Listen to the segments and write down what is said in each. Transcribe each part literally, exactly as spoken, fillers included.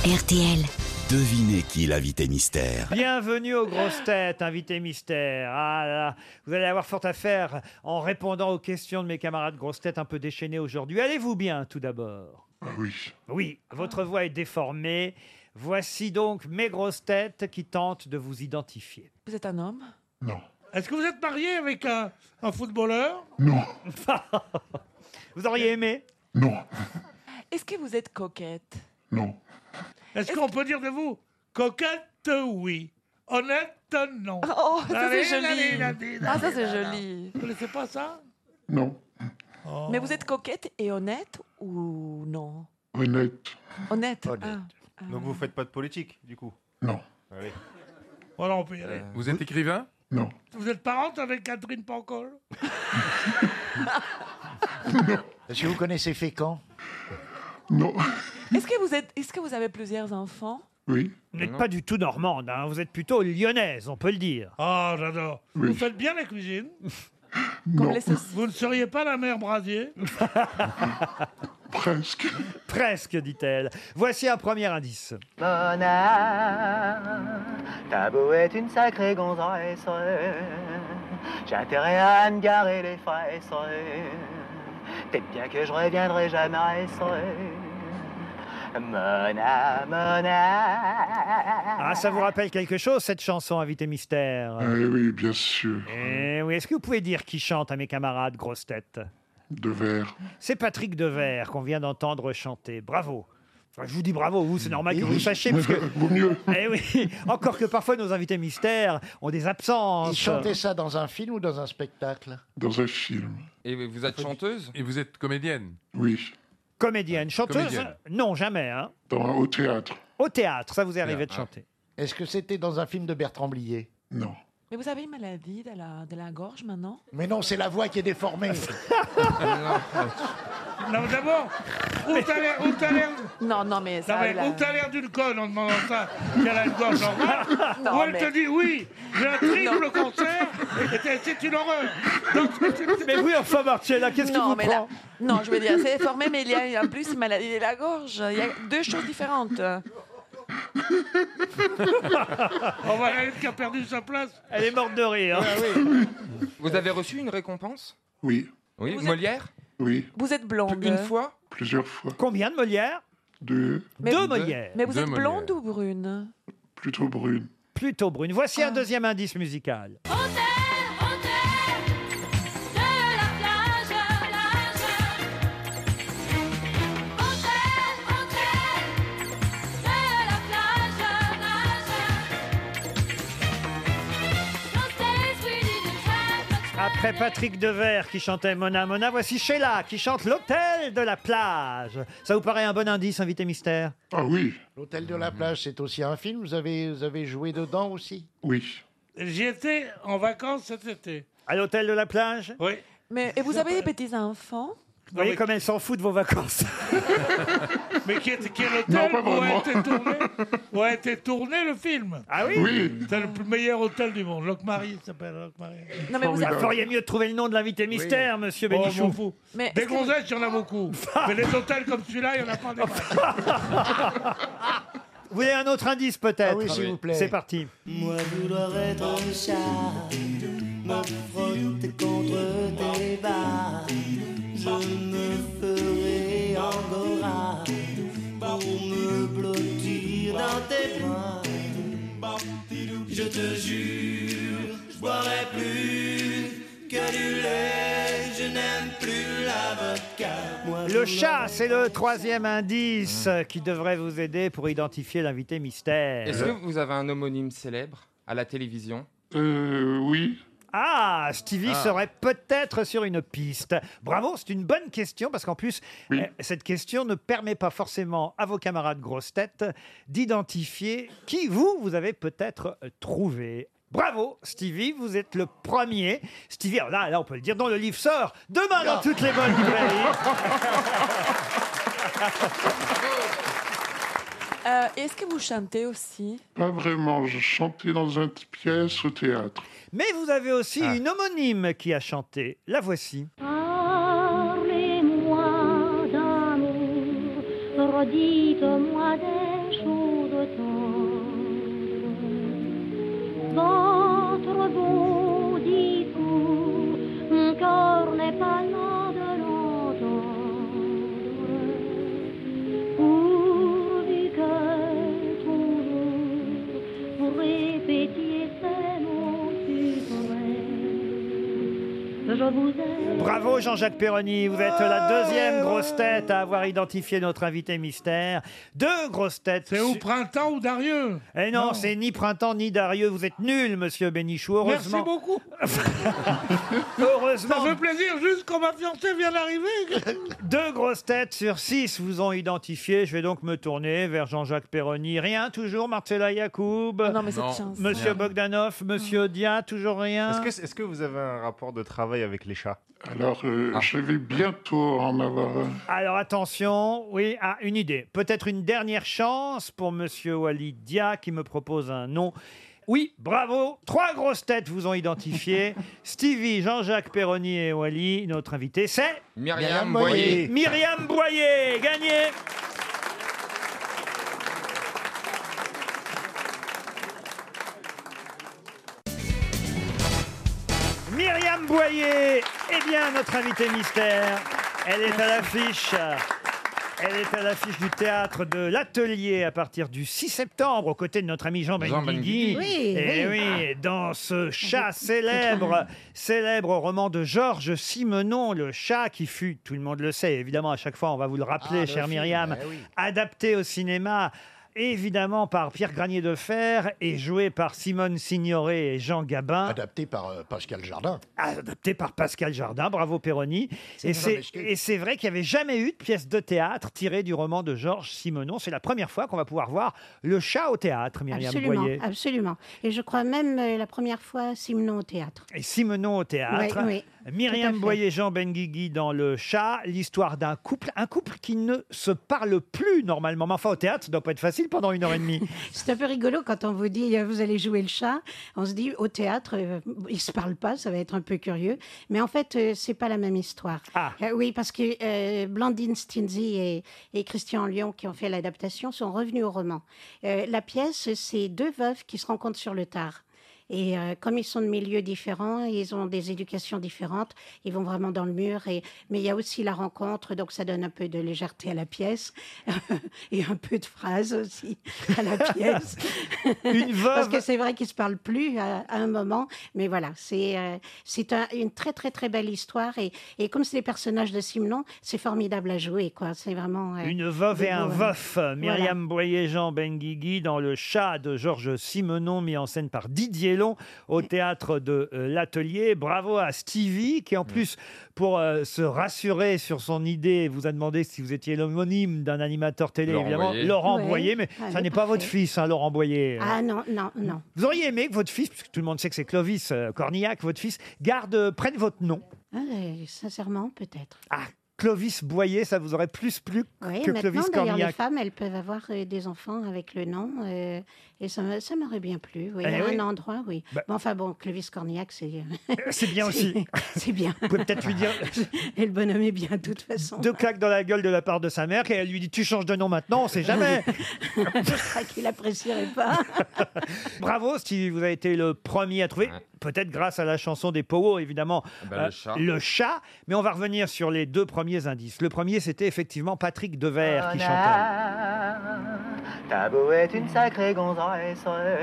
R T L. Devinez qui l'invité mystère. Bienvenue aux grosses têtes, invité mystère. Ah là, vous allez avoir fort à faire en répondant aux questions de mes camarades grosses têtes un peu déchaînées aujourd'hui. Allez-vous bien tout d'abord? Oui. Oui, votre voix est déformée. Voici donc mes grosses têtes qui tentent de vous identifier. Vous êtes un homme? Non. Est-ce que vous êtes marié avec un, un footballeur? Non. Vous auriez aimé? Non. Est-ce que vous êtes coquette? Non. Est-ce qu'on peut dire de vous coquette, oui, honnête, non? Oh, ça Allez, c'est joli. allez, allez, Ah, ça allez, c'est allez. joli. Vous ne connaissez pas ça? Non. Oh. Mais vous êtes coquette et honnête ou non? Honnête. Honnête. Honnête. Ah, ah. Donc vous faites pas de politique, du coup? Non. Allez. Voilà, on peut y aller. Vous êtes écrivain? Non. Vous êtes parente avec Catherine Pancol? Est-ce que vous connaissez Fécamp? Non. Est-ce que vous êtes, est-ce que vous avez plusieurs enfants? Oui. Vous n'êtes pas du tout normande, hein. Vous êtes plutôt lyonnaise, on peut le dire. Ah, j'adore. Oui. Vous faites bien la cuisine? Comme Non. les saucisses. Vous ne seriez pas la mère Brasier? Presque. Presque, dit-elle. Voici un premier indice. Mona, ta beau est une sacrée gonzesse. J'ai intérêt à me garer les fesses. Peut-être bien que je reviendrai jamais. Mona, Mona. Ah, ça vous rappelle quelque chose, cette chanson, invité mystère? Ah oui, bien sûr. Eh oui, est-ce que vous pouvez dire qui chante à mes camarades grosses têtes? De verre. C'est Patrick Devers qu'on vient d'entendre chanter. Bravo. Enfin, je vous dis bravo, vous, c'est normal que vous le sachiez, parce que... Vaut mieux. Eh oui, encore que parfois nos invités mystères ont des absences. Il chantait ça dans un film ou dans un spectacle? Dans un film. Et vous êtes chanteuse? Et vous êtes comédienne? Oui. Comédienne, chanteuse? Comédienne. Non, jamais. Hein. Dans, au théâtre. Au théâtre, ça vous est arrivé de Ah. chanter. Est-ce que c'était dans un film de Bertrand Blier? Non. Mais vous avez une maladie de la, de la gorge maintenant? Mais non, c'est la voix qui est déformée. Non, mais d'abord, où t'as l'air, où t'as l'air, Non, non, mais ça. non, mais la- où t'as l'air d'une conne en demandant ça, qu'elle a une gorge normale, Non, ou elle mais- te dit oui, j'ai un triple cancer, et t'es- c'est une horreur. Donc, c'est- Mais oui, enfin, Marcella, qu'est-ce qui Non, vous mais prend? là, non, je veux dire, c'est déformé, mais il y a en plus une maladie de la gorge. Il y a deux choses différentes. on va la qui a perdu sa place. Elle est morte de rire. Vous avez reçu une récompense? Oui. Oui, Vous êtes- Molière? Oui. Vous êtes blonde. Une fois? Plusieurs fois. Combien de Molière? Deux. Mais- Deux Deux. Molières. Mais vous Deux êtes Molières. blonde ou brune? Plutôt brune. Plutôt brune. Voici un Ah. deuxième indice musical. Après Patrick Devers qui chantait Mona Mona, voici Sheila qui chante L'Hôtel de la Plage. Ça vous paraît un bon indice, invité mystère? Ah oui. L'Hôtel de la Plage, c'est aussi un film. Vous avez, vous avez joué dedans aussi? Oui. J'y étais en vacances cet été. À l'Hôtel de la Plage? Oui. Mais, et vous avez des petits-enfants? Vous voyez mais- comme elle s'en fout de vos vacances. Mais qui est, qui est Non, l'hôtel pas où a vraiment. été tourné, où a été tourné le film? Ah oui? Oui. C'est le plus meilleur hôtel du monde. Locmarie, ça s'appelle Locmarie. Non, mais vous Vous avez... feriez mieux de trouver le nom de l'invité mystère, monsieur Oh, je Bénichou. m'en fous. Mais Des est-ce que vous- gonzesses, il y en a beaucoup. Mais les hôtels comme celui-là, il n'y en a pas des masses. Vous voulez un autre indice peut-être? Ah oui, s'il vous plaît. C'est parti. Moi vouloir être un chat, me frotter contre tes bas. Je me ferai angora pour me blottir dans tes bras. Je te jure, je boirai plus que du lait, je n'aime plus la vodka. Moi, Le chat, c'est le troisième indice qui devrait vous aider pour identifier l'invité mystère. Est-ce que vous avez un homonyme célèbre à la télévision? Euh, oui. Ah, Stevie Ah. serait peut-être sur une piste. Bravo, c'est une bonne question parce qu'en plus, Oui. euh, cette question ne permet pas forcément à vos camarades grosses têtes d'identifier qui vous, vous avez peut-être euh, trouvé. Bravo, Stevie, vous êtes le premier. Stevie, alors là, là, on peut le dire, dont le livre sort demain dans toutes les bonnes librairies. Euh, Est-ce que vous chantez aussi? Pas vraiment. Je chantais dans une pièce au théâtre. Mais vous avez aussi Ah. une homonyme qui a chanté. La voici. Parlez-moi d'amour, redites-moi des choses vous aime. Bravo Jean-Jacques Perroni, vous êtes la deuxième grosse tête à avoir identifié notre invité mystère. Deux grosses têtes. C'est ou Printemps ou Darieux. Eh non, non. C'est ni Printemps ni Darieux, vous êtes nul, monsieur Bénichou, heureusement. Merci beaucoup. Heureusement. Ça fait plaisir, juste quand ma fiancée vient d'arriver. Deux grosses têtes sur six vous ont identifié. Je vais donc me tourner vers Jean-Jacques Perroni. Rien, toujours Marcella Yacoub. Oh non, mais cette chance. Monsieur Bogdanov, monsieur Dia, toujours rien. Est-ce que, est-ce que vous avez un rapport de travail avec les chats? Alors, euh, Ah. je vais bientôt en avoir un. Alors attention, oui, ah, une idée. Peut-être une dernière chance pour monsieur Walid Dia qui me propose un nom. Oui, bravo. Trois grosses têtes vous ont identifié. Stevie, Jean-Jacques Perroni et Wally. Notre invité, c'est Myriam Boyer. Myriam Boyer, gagné. Myriam Boyer est bien notre invitée mystère. Elle est à l'affiche. Elle est à l'affiche du théâtre de l'Atelier à partir du six septembre, aux côtés de notre ami Jean Jean Benguigui. Benguigui. Oui, Et oui. oui, dans ce chat célèbre, célèbre roman de Georges Simenon, Le chat qui fut, tout le monde le sait, évidemment à chaque fois on va vous le rappeler, Ah, le chère film, Myriam, eh oui. adapté au cinéma. Évidemment par Pierre Granier de Fer et joué par Simone Signoret et Jean Gabin. Adapté par euh, Pascal Jardin. Adapté par Pascal Jardin, bravo Perroni. Et une c'est, grande excuse. et c'est vrai qu'il n'y avait jamais eu de pièce de théâtre tirée du roman de Georges Simenon. C'est la première fois qu'on va pouvoir voir Le chat au théâtre, Myriam Absolument, Boyer. absolument. Et je crois même euh, la première fois Simenon au théâtre. Et Simenon au théâtre. Oui, oui, tout à Myriam fait. Boyer, Jean Benguigui dans Le chat. L'histoire d'un couple, un couple qui ne se parle plus normalement. Mais enfin, au théâtre, ça ne doit pas être facile pendant une heure et demie. C'est un peu rigolo quand on vous dit euh, vous allez jouer le chat. On se dit au théâtre, euh, ils se parlent pas, ça va être un peu curieux. Mais en fait, euh, c'est pas la même histoire. Ah. Euh, oui, parce que euh, Blandine Stinzi et, et Christian Lyon, qui ont fait l'adaptation, sont revenus au roman. Euh, la pièce, c'est deux veuves qui se rencontrent sur le tard. Et euh, comme ils sont de milieux différents, ils ont des éducations différentes, ils vont vraiment dans le mur. Et, mais il y a aussi la rencontre, donc ça donne un peu de légèreté à la pièce et un peu de phrases aussi à la pièce. Une veuve. Parce que c'est vrai qu'ils ne se parlent plus à, à un moment. Mais voilà, c'est euh, c'est un- une très très très belle histoire. Et, et comme c'est les personnages de Simenon, c'est formidable à jouer, quoi. C'est vraiment... euh, Une veuve des et un beaux, euh, veuf. Myriam Boyer, Jean Benguigui dans Le chat de Georges Simenon, mis en scène par Didier Long au théâtre de euh, l'Atelier. Bravo à Stevie qui en plus, pour euh, se rassurer sur son idée, vous a demandé si vous étiez l'homonyme d'un animateur télé, Laurent évidemment. Boyer. Laurent Ouais. Boyer, mais Ah, ça mais n'est pas votre parfait. fils, hein, Laurent Boyer. Ah non, non, non. Vous auriez aimé que votre fils, puisque tout le monde sait que c'est Clovis euh, Cornillac, votre fils, garde, euh, prenne votre nom. Ah, euh, sincèrement, peut-être. Ah, Clovis Boyer, ça vous aurait plus plu Oui, que maintenant, Clovis d'ailleurs, les Cornillac. femmes, elles peuvent avoir euh, des enfants avec le nom, euh, et ça, me- ça m'aurait bien plu. Oui, Eh à oui. un endroit, oui. Bah. Bon, enfin bon, Clovis Cornillac, c'est C'est bien aussi. c'est bien. Vous pouvez peut-être lui dire Et le bonhomme est bien, de toute façon. deux claques dans la gueule de la part de sa mère et elle lui dit tu changes de nom maintenant, on sait jamais. Je crois qu'il apprécierait pas. Bravo Stevie, vous avez été le premier à trouver, Ouais. peut-être grâce à la chanson des Powo évidemment, Ben, euh, le chat. le chat. Mais on va revenir sur les deux premiers indices. Le premier c'était effectivement Patrick Devers qui chantait. Ta beau est une sacrée gonzesse,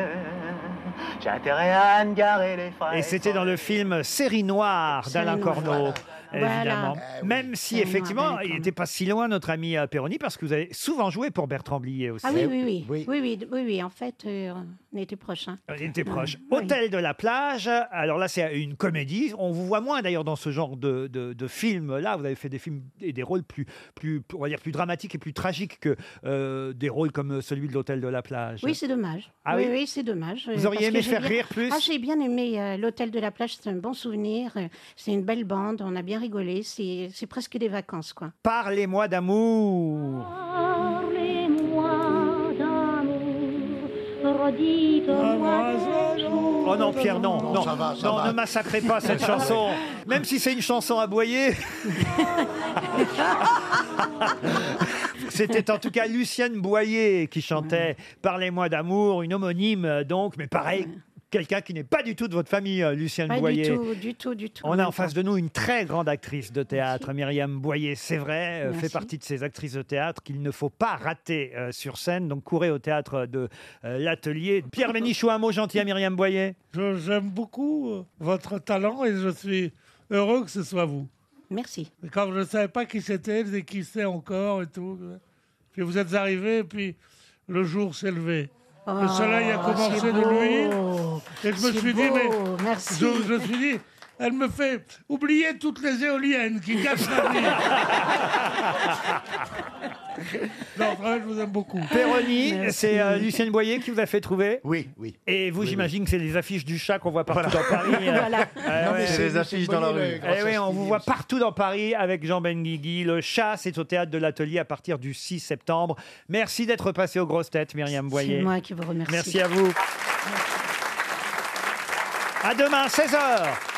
j'ai intérêt à me garer les fraises. Et c'était dans le film Série Noire Série d'Alain Noire, Corneau. voilà. Évidemment. Voilà. Eh oui. Même si Série Noire effectivement d'Alain il Corneau. n'était pas si loin notre ami euh, Perroni parce que vous avez souvent joué pour Bertrand Blier aussi. Ah oui, Eh oui, oui. oui. Oui, oui, oui, oui. En fait, euh, on était proches. hein. Il était proche. Oui. Hôtel de la plage. Alors là, c'est une comédie. On vous voit moins d'ailleurs dans ce genre de, de, de film-là. Vous avez fait des films et des rôles plus, plus, on va dire plus dramatiques et plus tragiques que euh, des rôles comme celui de l'Hôtel de la plage. Oui, c'est dommage. Ah oui, oui oui, c'est dommage. euh, Vous auriez parce aimé que j'ai faire bien- rire plus Ah, j'ai bien aimé euh, l'hôtel de la plage. C'est un bon souvenir. euh, C'est une belle bande. On a bien rigolé. C'est c'est presque des vacances, quoi. Parlez-moi d'amour. Parlez-moi d'amour, redites-moi des jours. Oh non, Pierre, non, non, ça va, ça non, va. ne massacrez pas cette chanson. Même si c'est une chanson à boyer. C'était en tout cas Lucienne Boyer qui chantait Parlez-moi d'amour, une homonyme euh, donc, mais pareil, quelqu'un qui n'est pas du tout de votre famille, euh, Lucienne Pas Boyer. du tout, du tout, du tout. On a même en face pas. de nous une très grande actrice de théâtre, Myriam Boyer, c'est vrai, euh, fait Merci. partie de ces actrices de théâtre qu'il ne faut pas rater euh, sur scène. Donc courez au théâtre de euh, l'Atelier. Pierre Bénichou, un mot gentil à Myriam Boyer. Je- J'aime beaucoup euh, votre talent et je suis heureux que ce soit vous. Merci. Et quand je ne savais pas qui c'était, et qui c'est encore et tout. Puis vous êtes arrivé, et puis le jour s'est levé. Oh, le soleil a commencé c'est de beau. luire. Et je me C'est suis beau, dit, mais. merci. Je, je me suis dit, elle me fait oublier toutes les éoliennes qui gâchent la vie. Non, vraiment, je vous aime beaucoup. Péroni, Merci. c'est euh, Lucienne Boyer qui vous a fait trouver. Oui, oui. Et vous, Oui, j'imagine que c'est les affiches du chat qu'on voit partout dans Paris. euh. Voilà. Ah Non, mais ouais. C'est les affiches dans la rue. Eh oui, on vous voit partout dans Paris avec Jean Benguigui. Le chat, c'est au théâtre de l'Atelier à partir du six septembre. Merci d'être passé aux grosses têtes, Myriam Boyer. C'est moi qui vous remercie. Merci à vous. À demain, seize heures.